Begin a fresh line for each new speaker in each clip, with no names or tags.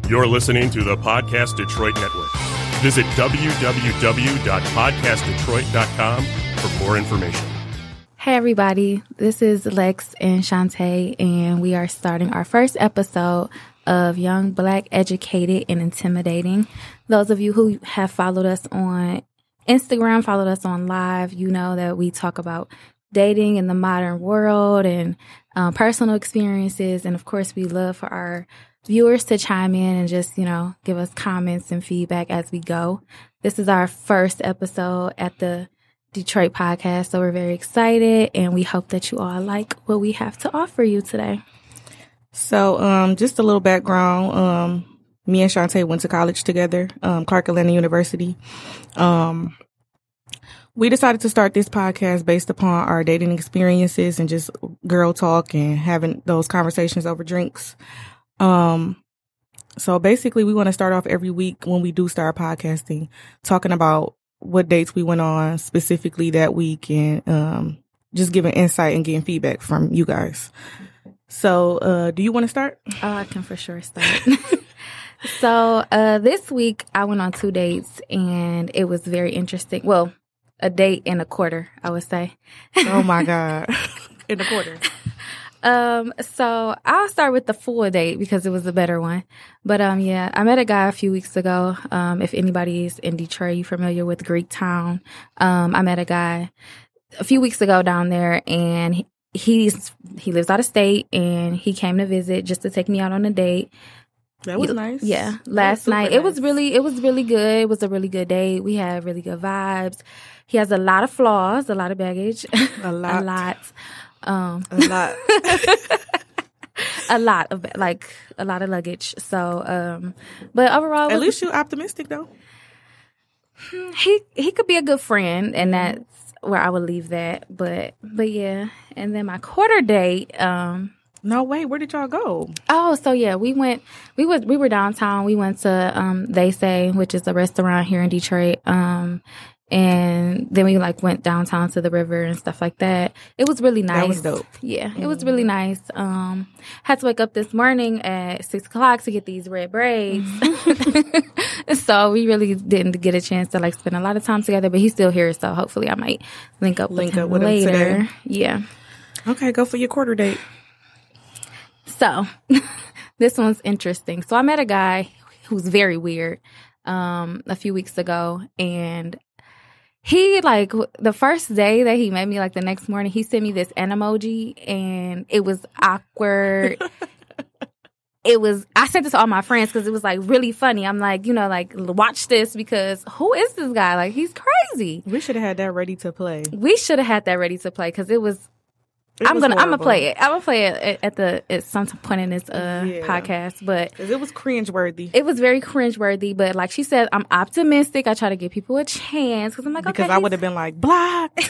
You're listening to the Podcast Detroit Network. Visit www.podcastdetroit.com for more information.
Hey everybody, this is Lex and Shantae, and we are starting our first episode of Young, Black, Educated, and Intimidating. Those of you who have followed us on Instagram, followed us on live, you know that we talk about dating in the modern world and personal experiences. And of course, we love for our viewers to chime in and just, give us comments and feedback as we go. This is our first episode at the Detroit Podcast, so we're very excited, and we hope that you all like what we have to offer you today.
So, just a little background. Me and Shantae went to college together, Clark Atlanta University. We decided to start this podcast based upon our dating experiences and just girl talk and having those conversations over drinks. So basically we want to start off every week when we do start podcasting, talking about what dates we went on specifically that week and, just giving insight and getting feedback from you guys. So, do you want to start?
Oh, I can for sure start. So, this week I went on 2 dates and it was very interesting. Well, a date and a quarter, I would say.
Oh my God. In a quarter.
So I'll start with the full date because it was a better one. But, yeah, I met a guy a few weeks ago. If anybody's in Detroit, you familiar with Greektown. I met a guy a few weeks ago down there, and he lives out of state, and he came to visit just to take me out on a date.
That was nice.
Yeah. Last night, it was really good. It was a really good date. We had really good vibes. He has a lot of flaws, a lot of baggage.
A lot.
A lot.
A lot
of luggage. So, but overall,
at least you're optimistic though.
He could be a good friend, and that's where I would leave that. But yeah. And then my quarter date.
No way. Where did y'all go?
Oh, so yeah, we were downtown. We went to They Say, which is a restaurant here in Detroit. And then we went downtown to the river and stuff like that. It was really nice.
That was dope.
Yeah, it was really nice. Had to wake up this morning at 6:00 to get these red braids. So we really didn't get a chance to spend a lot of time together, but he's still here. So hopefully I might link up with him later.
Today.
Yeah.
Okay. Go for your quarter date.
So this one's interesting. So I met a guy who's very weird, a few weeks ago, and he, the first day that he met me, the next morning, he sent me this emoji, and it was awkward. I sent this to all my friends because it was, really funny. I'm watch this because who is this guy? He's crazy.
We should have had that ready to play.
We should have had that ready to play because it was... I'm gonna play it. I'm gonna play it at some point in this podcast, but
it was cringeworthy.
It was very cringeworthy, but like she said, I'm optimistic. I try to give people a chance because I'm
because I would have been block.
I'm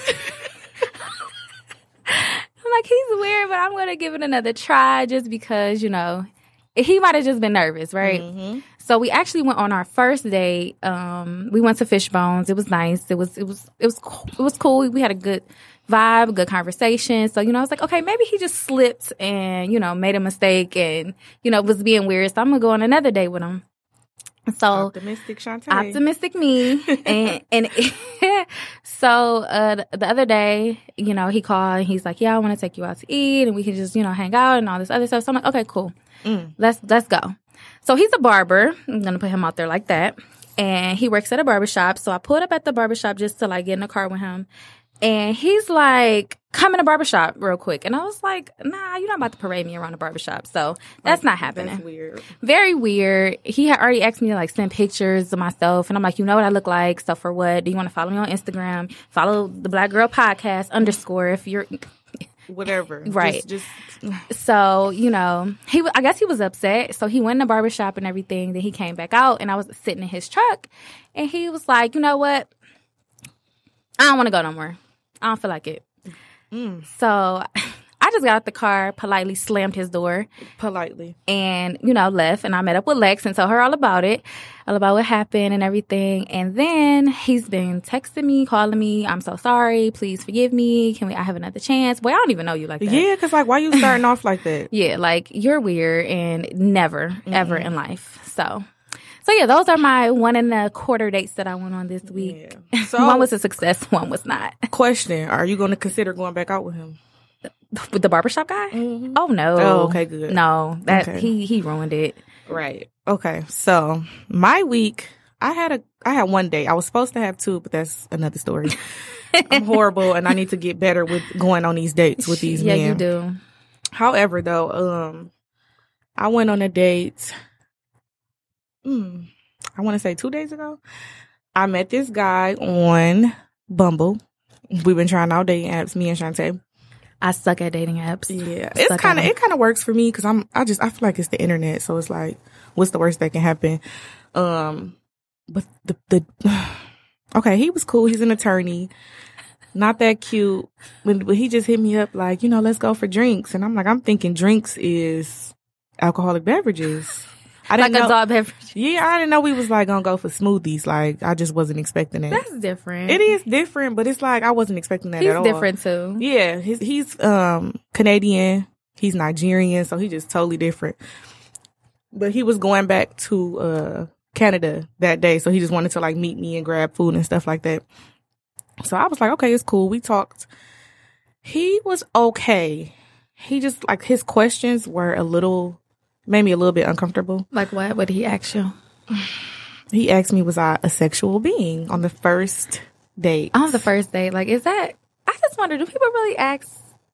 he's weird, but I'm gonna give it another try just because he might have just been nervous, right? Mm-hmm. So we actually went on our first date. We went to Fishbones. It was nice. It was cool. We had a good vibe, good conversation. So, I was okay, maybe he just slipped and, made a mistake and, was being weird. So I'm going to go on another date with him. So
optimistic Shantae.
Optimistic me. and so the other day, he called and he's like, yeah, I want to take you out to eat and we can just, hang out and all this other stuff. So I'm like, okay, cool. Let's go. So he's a barber. I'm going to put him out there like that. And he works at a barbershop. So I pulled up at the barbershop just to get in the car with him. And he's like, come in a barbershop real quick. And I was like, nah, you're not about to parade me around a barbershop. So that's not happening.
That's weird.
Very weird. He had already asked me to send pictures of myself. And I'm like, you know what I look like? So for what? Do you want to follow me on Instagram? Follow the Black Girl Podcast _ if you're...
Whatever.
Right.
Just...
So, I guess he was upset. So he went in the barbershop and everything. Then he came back out and I was sitting in his truck. And he was like, you know what? I don't want to go no more. I don't feel like it. So I just got out the car, politely slammed his door.
Politely.
And, left. And I met up with Lex and told her all about it, all about what happened and everything. And then he's been texting me, calling me, I'm so sorry. Please forgive me. I have another chance? Boy, I don't even know you like that.
Yeah, because why you starting off like that?
Yeah, you're weird and never, ever in life. So yeah, those are my 1.25 dates that I went on this week.
Yeah. So
one was a success, one was not.
Question: are you going to consider going back out with him?
With the barbershop guy?
Mm-hmm.
Oh no.
Oh, okay, good.
No, he ruined it.
Right. Okay. So my week, I had one date. I was supposed to have 2, but that's another story. I'm horrible, and I need to get better with going on these dates with these men.
Yeah, you do.
However, though, I went on a date. I want to say 2 days ago. I met this guy on Bumble. We've been trying out dating apps, me and Shantae.
I suck at dating apps.
Yeah, it kind of works for me because I feel like it's the internet, so it's like, what's the worst that can happen? But okay, he was cool. He's an attorney, not that cute. When he just hit me up like, let's go for drinks, and I'm thinking drinks is alcoholic beverages. I didn't know,
adult beverage.
Yeah, I didn't know we was like gonna go for smoothies. Like, I just wasn't expecting that.
That's different.
It is different, but it's like I wasn't expecting that at all.
He's different too.
Yeah, he's Canadian. He's Nigerian, so he's just totally different. But he was going back to Canada that day, so he just wanted to like meet me and grab food and stuff like that. So I was like, okay, it's cool. We talked. He was okay. He just like his questions were made me a little bit uncomfortable.
Like what? What did he ask you?
He asked me, was I a sexual being on the first date?
On the first date, like, is that? I just wonder, do people really ask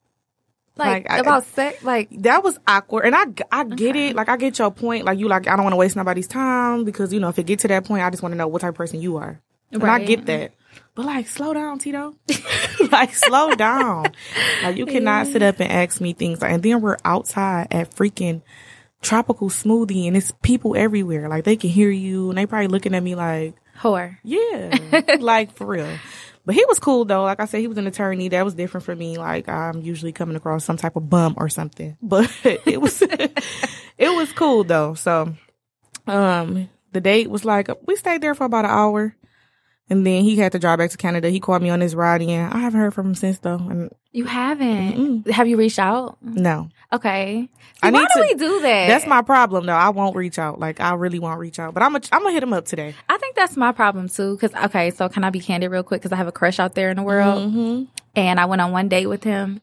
about sex? Like,
that was awkward, and I get it. Like, I get your point. Like, I don't want to waste nobody's time because if it get to that point, I just want to know what type of person you are. And I get that. But like, slow down, Tito. Like, slow down. Like, you cannot sit up and ask me things. Like, and then we're outside at freaking Tropical Smoothie, and it's people everywhere. Like, they can hear you, and they probably looking at me like,
whore.
Yeah, like, for real. But he was cool though. Like I said, he was an attorney. That was different for me. Like, I'm usually coming across some type of bum or something. But it was cool though. So, the date was like, we stayed there for about an hour. And then he had to drive back to Canada. He called me on his ride in. I haven't heard from him since, though. And
you haven't? Have you reached out?
No.
Okay. See, why do we do that?
That's my problem, though. I won't reach out. Like, I really won't reach out. But I'm gonna hit him up today.
I think that's my problem, too. Because, okay, so can I be candid real quick? Because I have a crush out there in the world. Mm-hmm. And I went on one date with him.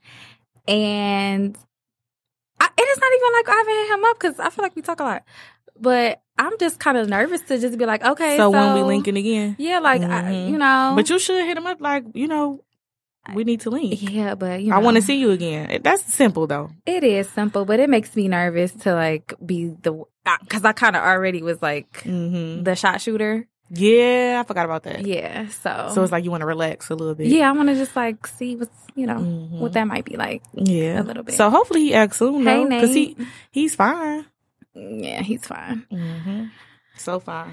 And it is not even like I haven't hit him up because I feel like we talk a lot. But I'm just kind of nervous to just be like, okay, so
when we linking again?
Yeah, like,
But you should hit him up like, we need to link.
Yeah, but,
I want to see you again. That's simple, though.
It is simple, but it makes me nervous to, like, be because I kind of already was, like, the shot shooter.
Yeah, I forgot about that.
Yeah,
so it's like you want to relax a little bit.
Yeah, I want to just, like, see what's, what that might be like.
Yeah.
A little bit.
So hopefully he acts soon, though.
Hey,
because he's fine.
Yeah, he's fine.
So fine.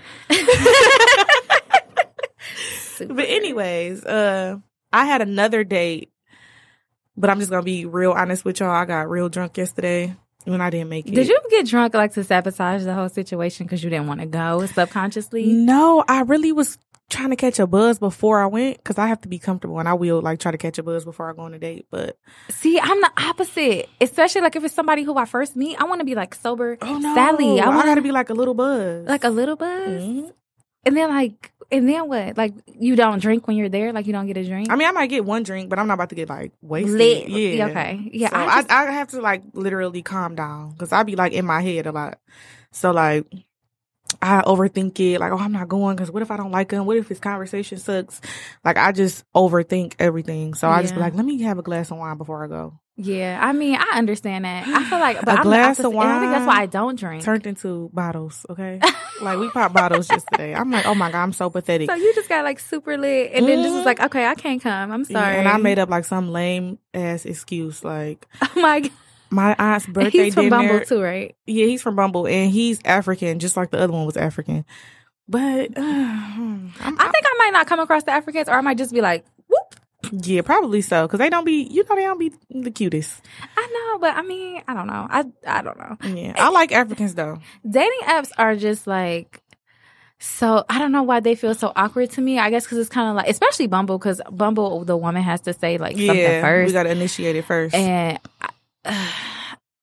But anyways, I had another date, but I'm just going to be real honest with y'all. I got real drunk yesterday when I didn't make it.
Did you get drunk like to sabotage the whole situation because you didn't want to go subconsciously?
No, I really was trying to catch a buzz before I went because I have to be comfortable and I will like try to catch a buzz before I go on a date. But
see, I'm the opposite, especially like if it's somebody who I first meet. I want to be like sober.
Oh no,
Sally,
I gotta be like a little buzz,
like a little buzz, and then what? Like you don't drink when you're there, like you don't get a drink.
I mean, I might get one drink, but I'm not about to get like wasted.
Lit.
Yeah,
okay, yeah.
So I have to like literally calm down because I be like in my head a lot. So like, I overthink it. Like, oh, I'm not going because what if I don't like him? What if his conversation sucks? Like, I just overthink everything. So I just be like, let me have a glass of wine before I go.
Yeah, I mean, I understand that. I feel like, but
a glass of wine.
I think that's why I don't drink.
Turned into bottles, okay? Like, we popped bottles yesterday. I'm like, oh my God, I'm so pathetic.
So you just got like super lit and then just was like, okay, I can't come. I'm sorry.
Yeah, and I made up like some lame ass excuse. Like,
oh my God.
My aunt's birthday
he's from
dinner.
Bumble too, right?
Yeah, he's from Bumble, and he's African, just like the other one was African. But
I think I might not come across the Africans, or I might just be like, whoop.
Yeah, probably so, because they don't be the cutest.
I know, but I mean, I don't know. I don't know.
Yeah, I like Africans though.
Dating apps are just like. So, I don't know why they feel so awkward to me. I guess because it's kind of like, especially Bumble, because Bumble, the woman has to say like something first.
We got to initiate it first.
And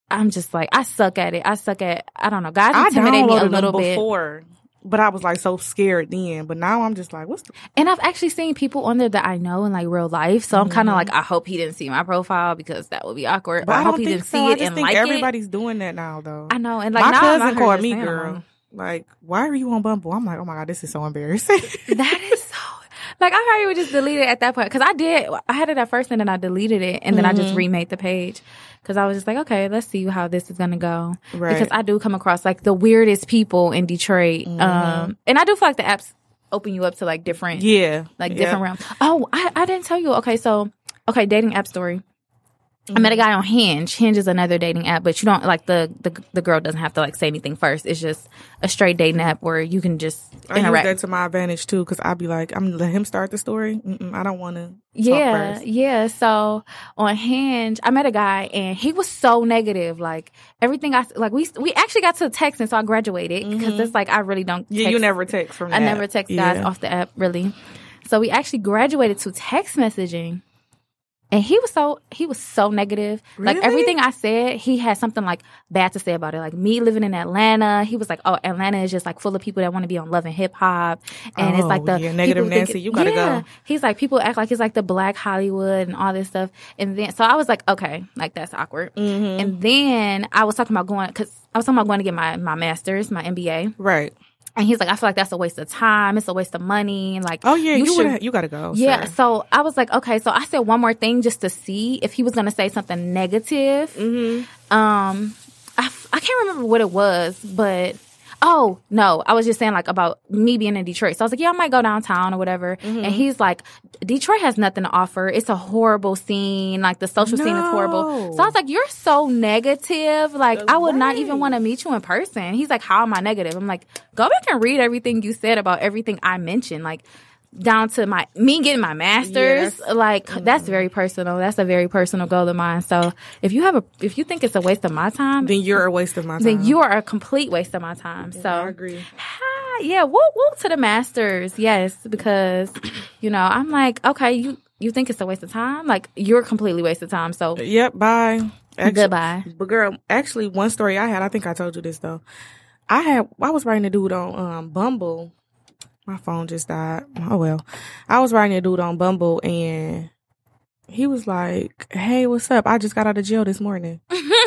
I'm just like, I suck at it. I don't know. Guys intimidate me a little bit.
Before, but I was like so scared then. But now I'm just like,
And I've actually seen people on there that I know in like real life. So I'm kind of like, I hope he didn't see my profile because that would be awkward.
But
I hope he didn't see it and like it.
Everybody's doing that now, though.
I know. And like,
my
now
cousin called me, girl. Like, why are you on Bumble? I'm like, oh my God, this is so embarrassing.
That is so. Like, I probably would just delete it at that point. Because I had it at first and then I deleted it. And then I just remade the page. Because I was just like, okay, let's see how this is going to go. Right. Because I do come across, like, the weirdest people in Detroit. And I do feel like the apps open you up to, like, different. Yeah. Like, different realms. Oh, I didn't tell you. Okay, dating app story. I met a guy on Hinge. Hinge is another dating app, but you don't like the girl doesn't have to like say anything first. It's just a straight dating app where you can just interact.
I use that to my advantage too, because I'd be like, I'm gonna let him start the story. I don't want to.
Yeah. So on Hinge, I met a guy and he was so negative. Like everything we actually got to texting, so I graduated because it's like I really don't.
Yeah, you never text from that.
I never text guys off the app really. So we actually graduated to text messaging. And he was so negative.
Really?
Like everything I said, he had something like bad to say about it. Like me living in Atlanta, he was like, "Oh, Atlanta is just like full of people that want to be on Love and Hip Hop, and it's like the
negative Nancy. You gotta go."
He's like, people act like it's like the Black Hollywood and all this stuff. And then so I was like, okay, like that's awkward. And then I was talking about going to get my master's, my MBA,
right.
And he's like, I feel like that's a waste of time. It's a waste of money. Like,
oh yeah, you gotta go.
Yeah.
Sir.
So I was like, okay. So I said one more thing just to see if he was gonna say something negative. I can't remember what it was, but oh no, I was just saying like about me being in Detroit. So I was like, yeah, I might go downtown or whatever. And he's like, Detroit has nothing to offer. It's a horrible scene. Like the social scene is horrible. So I was like, you're so negative. Like I would not even want to meet you in person. He's like, how am I negative? I'm like, go back and read everything you said about everything I mentioned. Like down to me getting my master's. Like that's very personal. That's a very personal goal of mine. So if you think it's a waste of my time,
then you're a waste of my time.
Then you are a complete waste of my time.
Yeah,
so
I agree.
Yeah, whoop to the masters. Yes, because I'm like, okay, you think it's a waste of time? Like you're a completely waste of time. So
yep, bye.
Goodbye.
But girl, actually, one story I had, I think I told you this though. I was writing a dude on Bumble. My phone just died. Oh, well. I was writing a dude on Bumble, and he was like, hey, what's up? I just got out of jail this morning.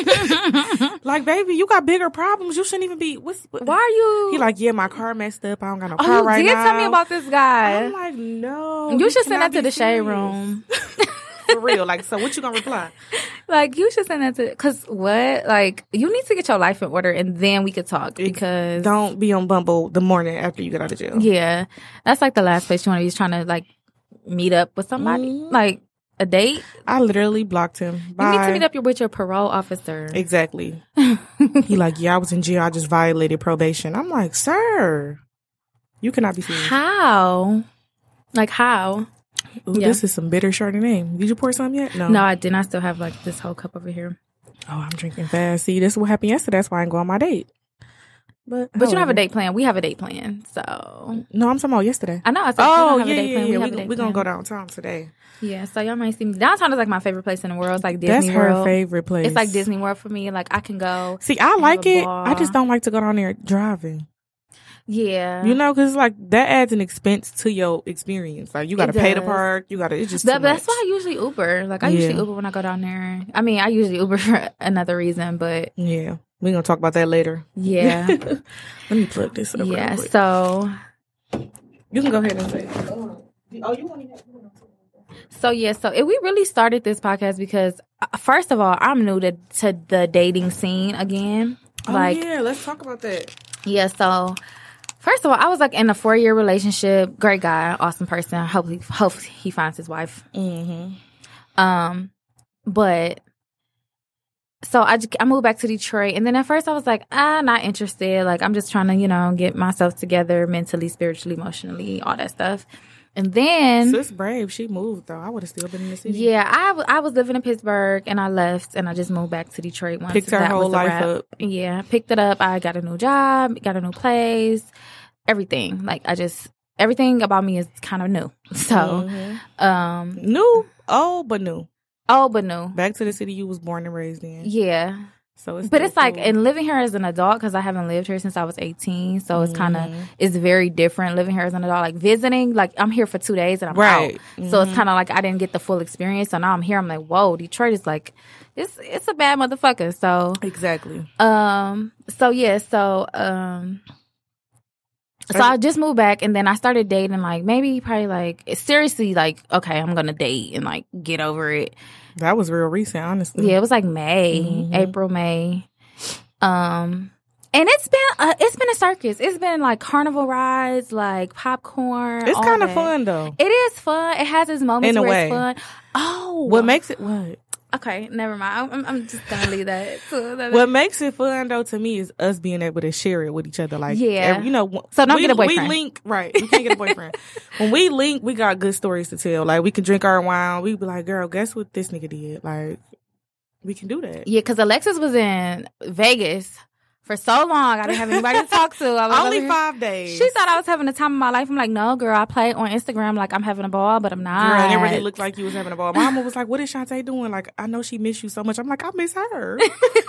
Like, baby, you got bigger problems. You shouldn't even be.
Why are you?
He like, yeah, my car messed up. I don't got no car right now.
You did tell me about this guy.
I'm like, no.
You should send that to the Shade Room.
For real. Like, so what you gonna reply?
Like, you should send that to, because what? Like, you need to get your life in order and then we could talk because.
Don't be on Bumble the morning after you get out of jail.
Yeah. That's like the last place you want to be trying to, like, meet up with somebody. Like, a date.
I literally blocked him. Bye.
You need to meet up with your parole officer.
Exactly. He like, yeah, I was in jail. I just violated probation. I'm like, sir, you cannot be serious.
How? Like, how?
Ooh, This is some bitter Chardonnay. Did you pour some yet? No,
I didn't. I still have like this whole cup over here.
Oh, I'm drinking fast. See, this is what happened yesterday. That's why I didn't go on my date. But
you don't have a date plan. We have a date plan. So
no, I'm talking about yesterday.
I know. I said,
yeah. We're gonna go downtown today.
Yeah, so y'all might see me. Downtown is like my favorite place in the world. It's like Disney World.
That's her favorite place.
It's like Disney World for me. Like I can go.
See, I like it. I just don't like to go down there driving.
Yeah.
Because like that adds an expense to your experience. Like you got to pay to park. It's just
that's why I usually Uber. Like I usually Uber when I go down there. I mean, I usually Uber for another reason, but
yeah, we're gonna talk about that later.
Yeah.
Let me plug this up.
Yeah. Real quick. So
you can go ahead and say. Oh, you want to?
So we really started this podcast because first of all, I'm new to the dating scene again. Like,
yeah, let's talk about that.
Yeah. So. First of all, I was like in a 4-year relationship. Great guy, awesome person. Hope he finds his wife. But so I moved back to Detroit, and then at first I was like, not interested. Like I'm just trying to get myself together mentally, spiritually, emotionally, all that stuff. And then
Sis brave, she moved though. I would have still been in the city.
Yeah, I was living in Pittsburgh and I left and I just moved back to Detroit once.
Picked her whole life up.
Yeah, picked it up. I got a new job, got a new place, everything. Like everything about me is kind of new. So,
new, old but new.
Old but new.
Back to the city you was born and raised in.
Yeah.
So it's
but it's like,
cool.
and living here as an adult, because I haven't lived here since I was 18, so it's kind of, it's very different living here as an adult. Like visiting, like I'm here for 2 days and I'm out. So it's kind of like I didn't get the full experience. So now I'm here. I'm like, whoa, Detroit is like, it's a bad motherfucker. So
exactly.
So I just moved back, and then I started dating, like, maybe probably, like, seriously, like, okay, I'm going to date and, like, get over it.
That was real recent, honestly.
Yeah, it was, like, April, May. And it's been a circus. It's been, like, carnival rides, like, popcorn.
It's kind of fun, though.
It is fun. It has its moments
In a
where
way.
it's fun. Oh.
What makes it, what?
Okay, never mind. I'm just gonna leave that.
What makes it fun though to me is us being able to share it with each other. Like,
yeah,
so
don't get a boyfriend.
We link, right? We can't get a boyfriend. When we link, we got good stories to tell. Like, we can drink our wine. We be like, girl, guess what this nigga did? Like, we can do that.
Yeah, because Alexis was in Vegas for so long. I didn't have anybody to talk to. I was
only 5 days.
She thought I was having the time of my life. I'm like, no, girl. I play on Instagram like I'm having a ball, but I'm not.
Girl, and it really looked like you was having a ball. Mama was like, what is Shantae doing? Like, I know she missed you so much. I'm like, I miss her.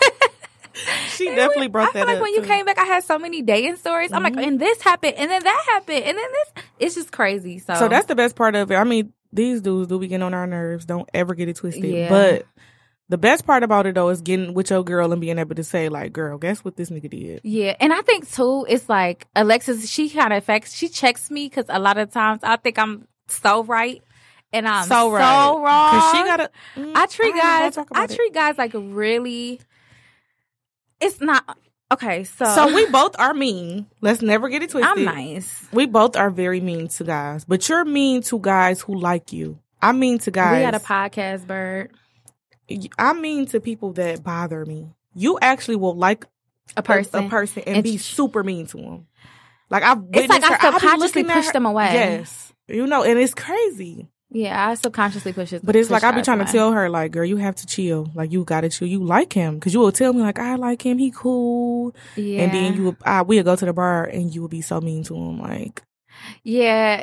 She definitely brought that up.
I feel like when you came back, I had so many dating stories. I'm like, and this happened, and then that happened, and then this. It's just crazy. So
that's the best part of it. I mean, these dudes do be getting on our nerves. Don't ever get it twisted.
Yeah.
But the best part about it, though, is getting with your girl and being able to say, like, girl, guess what this nigga did?
Yeah. And I think, too, it's like Alexis, she kind of she checks me because a lot of times I think I'm so right. And I'm so wrong.
Because she got to...
I treat guys like really... It's not... Okay,
So we both are mean. Let's never get it twisted.
I'm nice.
We both are very mean to guys. But you're mean to guys who like you. I'm mean to guys...
We had a podcast, Bird.
I'm mean to people that bother me. You actually will like a person and be super mean to them. Like,
it's like I subconsciously push them away.
Yes, and it's crazy.
Yeah, I subconsciously push it.
But it's like I be trying to tell her, like, girl, you have to chill. Like, you gotta chill. You like him because you will tell me, like, I like him. He cool.
Yeah.
And then we'll go to the bar and you will be so mean to him, like.
Yeah.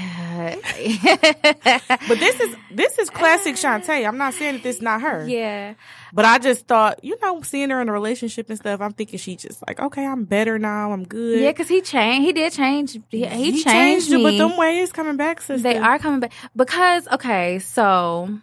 But this is classic Shantae. I'm not saying that this is not her.
Yeah.
But I just thought, seeing her in a relationship and stuff, I'm thinking she just like, okay, I'm better now. I'm good.
Yeah, because he changed. He did change. He changed
you,
me.
but them ways coming back, sister.
They are coming back. Because, okay, so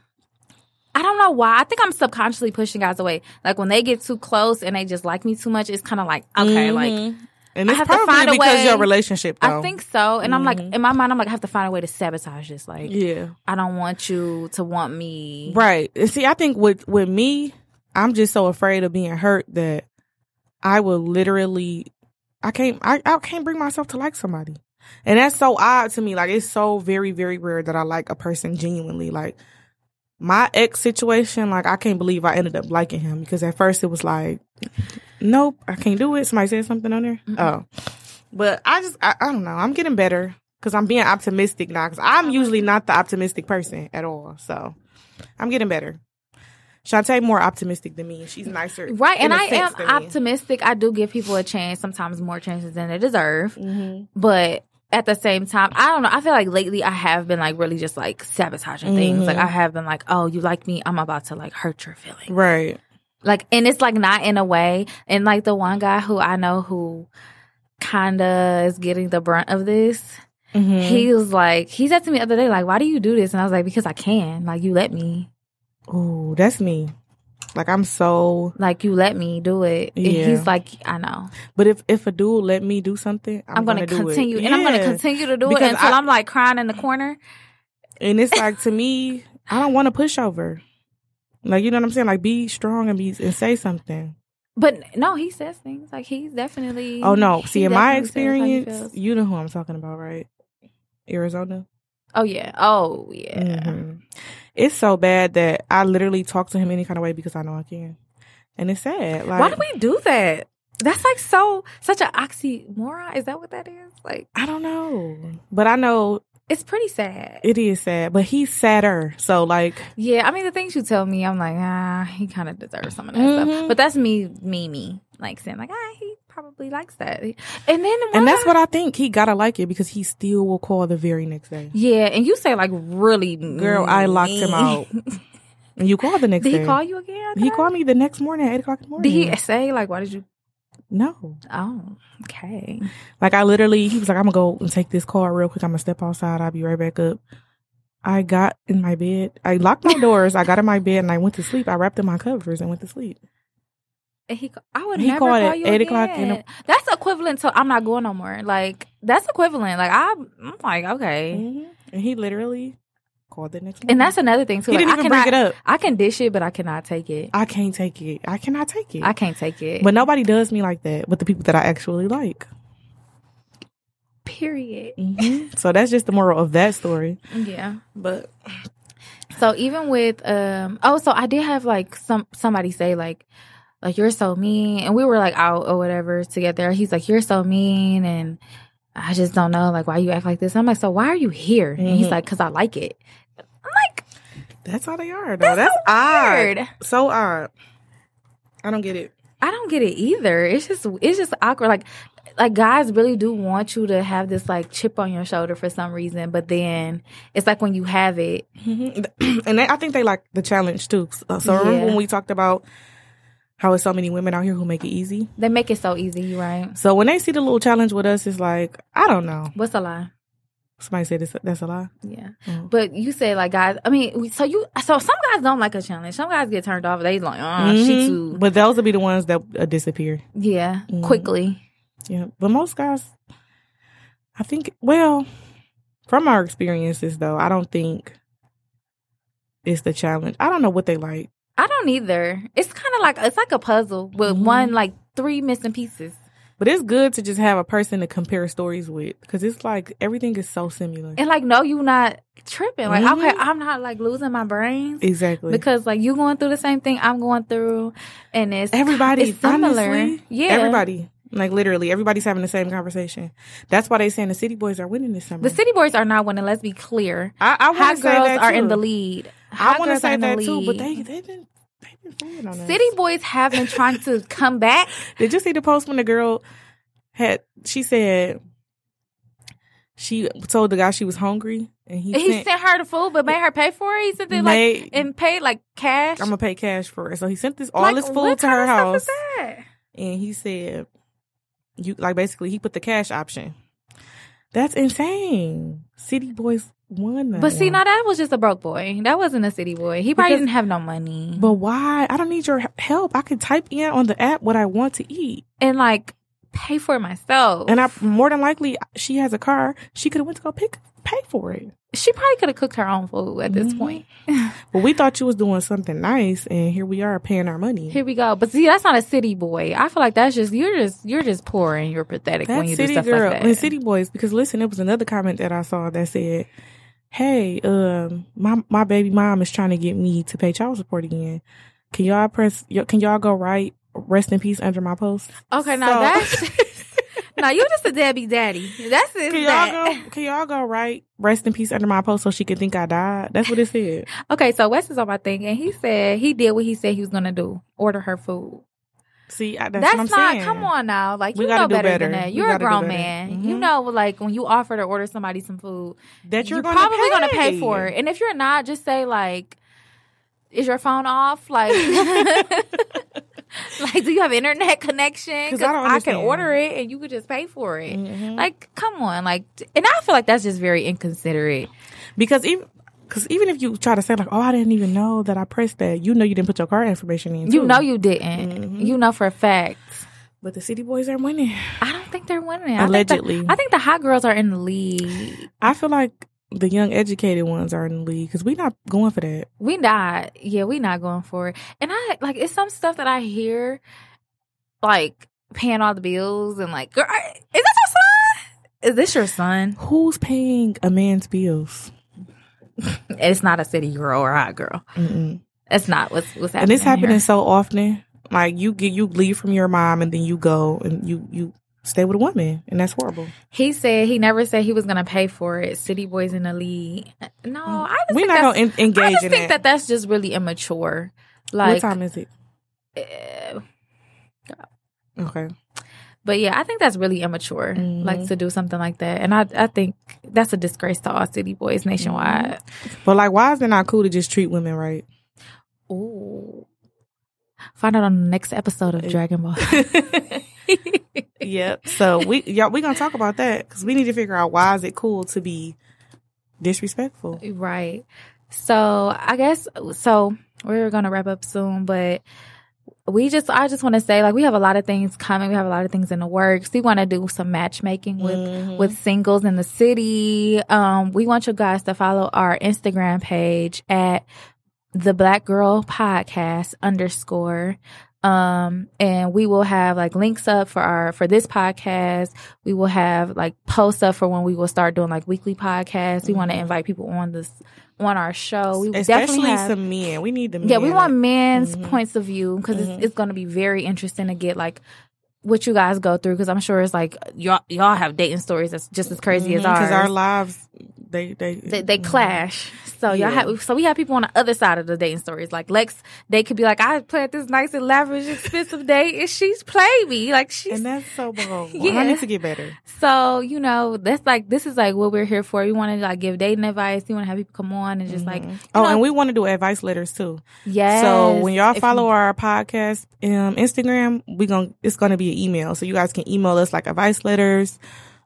I don't know why. I think I'm subconsciously pushing guys away. Like, when they get too close and they just like me too much, it's kind of like, okay, like...
And it's probably because your relationship, though.
I think so. And I'm like, in my mind, I'm like, I have to find a way to sabotage this. Like, I don't want you to want me.
Right. And see, I think with me, I'm just so afraid of being hurt that I will literally, I can't bring myself to like somebody. And that's so odd to me. Like, it's so very, very rare that I like a person genuinely. Like, my ex situation, like, I can't believe I ended up liking him because at first it was like, nope, I can't do it. Somebody said something on there. Mm-hmm. Oh, but I don't know. I'm getting better because I'm being optimistic now because I'm usually not the optimistic person at all. So I'm getting better. Shantae more optimistic than me. She's nicer.
Right. And I am optimistic. I do give people a chance, sometimes more chances than they deserve. Mm-hmm. But at the same time, I don't know. I feel like lately I have been like really just like sabotaging things. Like I have been like, oh, you like me? I'm about to like hurt your feelings.
Right.
Like, and it's like not in a way. And like the one guy who I know who kind of is getting the brunt of this, he was like, he said to me the other day, like, why do you do this? And I was like, because I can. Like, you let me.
Oh, that's me. Like, I'm so...
Like, you let me do it. Yeah. And he's like, I know.
But if a dude let me do something, I'm going to
continue. And I'm going to continue to do it until I'm like crying in the corner.
And it's like, to me, I don't want to push over. Like, you know what I'm saying? Like, be strong and say something.
But no, he says things. Like, he's definitely...
Oh, no. See, in my experience, you know who I'm talking about, right? Arizona?
Oh, yeah. Oh, yeah.
Mm-hmm. It's so bad that I literally talk to him any kind of way because I know I can. And it's sad. Like,
why do we do that? That's like such an oxymoron. Is that what that is? Like,
I don't know. But I know...
It's pretty sad.
It is sad, but he's sadder. So, like...
Yeah, I mean, the things you tell me, I'm like, he kind of deserves some of that stuff. But that's me. Like, saying, like, he probably likes that. And then...
And that's what I think. He gotta like it because he still will call the very next day.
Yeah, and you say, like, really...
Girl, I locked him out. And you called the next day.
Did he call you again?
He called me the next morning at 8 o'clock in the morning.
Did he say, like, why did you?
No.
Oh, okay.
Like, I literally, he was like, I'm going to go and take this call real quick. I'm going to step outside. I'll be right back up. I got in my bed. I locked my doors. I got in my bed and I went to sleep. I wrapped in my covers and went to sleep.
And I would never call you 8 o'clock. That's equivalent to I'm not going no more. Like, that's equivalent. Like, I'm like, okay.
Mm-hmm. And he literally called the next morning.
And that's another thing, too.
He
like,
didn't even bring it up.
I can dish it, but I cannot take it.
I can't take it. I cannot take it.
I can't take it.
But nobody does me like that with the people that I actually like.
Period.
Mm-hmm. So that's just the moral of that story.
Yeah.
But
so even with so I did have like somebody say like you're so mean, and we were like out or whatever together. He's like, you're so mean, and I just don't know like why you act like this. I'm like, so why are you here? Mm-hmm. And he's like, because I like it. I'm like,
that's how they are though. That's so odd.
Weird.
So odd. I don't get it.
I don't get it either. It's just awkward. Like guys really do want you to have this like chip on your shoulder for some reason, but then it's like when you have it,
mm-hmm. And I think they like the challenge too. So remember when we talked about how there's so many women out here who make it easy?
They make it so easy, right?
So when they see the little challenge with us, it's like, I don't know.
What's a lie?
Somebody said that's a lie.
Yeah, but you said like guys. I mean, so some guys don't like a challenge. Some guys get turned off. They like,
mm-hmm.
She too.
But those will be the ones that disappear.
Yeah, quickly.
Yeah, but most guys, I think. Well, from our experiences though, I don't think it's the challenge. I don't know what they like.
I don't either. It's kind of like it's like a puzzle with one like 3 missing pieces.
But it's good to just have a person to compare stories with because it's like everything is so similar.
And like, no, you not tripping. Like, okay, I'm not like losing my brains.
Exactly.
Because like you going through the same thing I'm going through. And it's similar.
Honestly,
yeah.
Everybody. Like literally, everybody's having the same conversation. That's why they saying the City Boys are winning this summer.
The City Boys are not winning, let's be clear.
I want to say that too.
Are in the lead.
I want to say that too, but they've been fooling on us.
City Boys have been trying to come back.
Did you see the post when the girl she said she told the guy she was hungry and he sent
her the food but made her pay for it? He said they and paid like cash.
I'm gonna pay cash for it. So he sent all this food to her house.
What kind of stuff is that?
And he said basically he put the cash option. That's insane. City Boys won that.
But see, now that was just a broke boy. That wasn't a city boy. He probably didn't have no money.
But why? I don't need your help. I can type in on the app what I want to eat.
And like pay for it myself.
And more than likely she has a car. She could have went to go pay for it.
She probably could have cooked her own food at this point.
But we thought you was doing something nice, and here we are paying our money.
Here we go. But see, that's not a city boy. I feel like that's just you're just poor and you're pathetic when you do stuff like that.
And City Boys, because listen, there was another comment that I saw that said, "Hey, my baby mom is trying to get me to pay child support again. Can y'all go write rest in peace under my post?"
Okay, now that's. No, you're just a deadbeat daddy. That's it.
Can y'all go write rest in peace under my post so she can think I died? That's what it said.
Okay, so Wes is on my thing, and he said he did what he said he was gonna do: order her food.
See, that's what I'm saying.
Come on now, like you know better than that. You're a grown man. Mm-hmm. You know, like when you offer to order somebody some food,
that you're
probably gonna pay for it. And if you're not, just say like, "Is your phone off?" Like. Like, do you have internet connection? Because I can order it and you could just pay for it. Mm-hmm. Like, come on. Like, and I feel like that's just very inconsiderate.
Because even if you try to say like, "Oh, I didn't even know that I pressed that," you know you didn't put your card information in.
You know you didn't. Mm-hmm. You know for a fact.
But the City Boys are winning.
I don't think they're winning.
Allegedly.
I think the hot girls are in the lead.
I feel like the young educated ones are in the league because we're not going for that.
We not. Yeah, we not going for it. And I like it's some stuff that I hear like paying all the bills and like, girl, is that your son? Is this your son?
Who's paying a man's bills?
It's not a city girl or a hot girl. Mm-mm. It's not what's happening.
And it's happening so often. Like you leave from your mom and then you go and you stay with a woman, and that's horrible.
He said he never said he was going to pay for it. City Boys in the lead. No,
we're not going to engage in that. I just
think that that's just really immature. Like,
what time is it? Okay.
But yeah, I think that's really immature, like to do something like that. And I think that's a disgrace to all City Boys nationwide.
But like, why is it not cool to just treat women right?
Ooh. Find out on the next episode of Dragon Ball.
Yep. So we gonna talk about that because we need to figure out why is it cool to be disrespectful.
Right. So I guess we're gonna wrap up soon, but I just want to say, like, we have a lot of things coming. We have a lot of things in the works. We want to do some matchmaking with singles in the city. We want you guys to follow our Instagram page at the Black Girl Podcast _. And we will have like links up for this podcast. We will have like posts up for when we will start doing like weekly podcasts. We want to invite people on our show. We
especially
definitely have
some men. We need the men.
Yeah, we want men's points of view because it's going to be very interesting to get like what you guys go through because I'm sure it's like y'all have dating stories that's just as crazy as ours.
Because our lives
they clash. So we have people on the other side of the dating stories. Like Lex, they could be like, I played this nice and lavish expensive date and she's played me. Like
and that's so bold.
Yeah.
I need to get better.
So, that's like this is like what we're here for. We want to like give dating advice. We want to have people come on and just like
and we want to do advice letters too.
Yes.
So when y'all follow our podcast Instagram, it's gonna be an email. So you guys can email us like advice letters.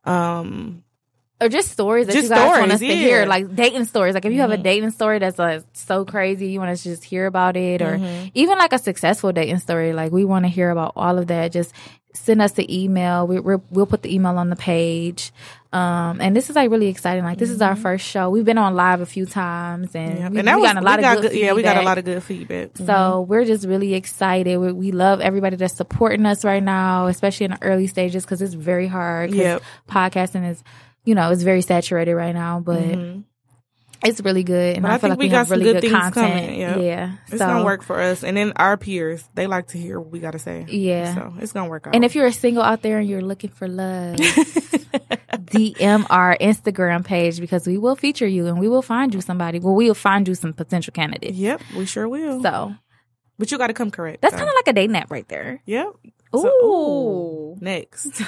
Or just stories that you guys want us to hear, like dating stories. Like if you have a dating story that's like so crazy, you want us to just hear about it, or even like a successful dating story. Like we want to hear about all of that. Just send us the email. We'll put the email on the page. And this is like really exciting. Like this is our first show. We've been on live a few times, and we got a lot of good feedback.
Yeah, we got a lot of good feedback.
So we're just really excited. We love everybody that's supporting us right now, especially in the early stages because it's very hard. Because podcasting is. It's very saturated right now, but it's really good. And I feel like we have really good content.
Coming.
Yeah.
It's going to work for us. And then our peers, they like to hear what we got to say.
Yeah.
So it's going to work out.
And if you're a single out there and you're looking for love, DM our Instagram page because we will feature you and we will find you somebody. Well, we will find you some potential candidates.
Yep, we sure will.
So.
But you got to come correct.
That's kind of like a dating app right there.
Yep.
Ooh.
Next.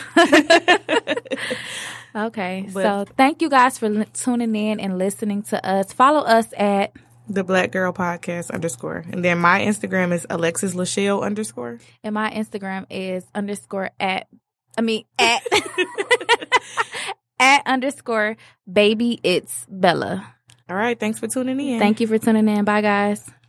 Okay. So thank you guys for tuning in and listening to us. Follow us at
the Black Girl Podcast _ And then my Instagram is Alexis Lachelle _
And my Instagram is at @_ baby it's Bella.
All right. Thanks for tuning in.
Thank you for tuning in. Bye guys.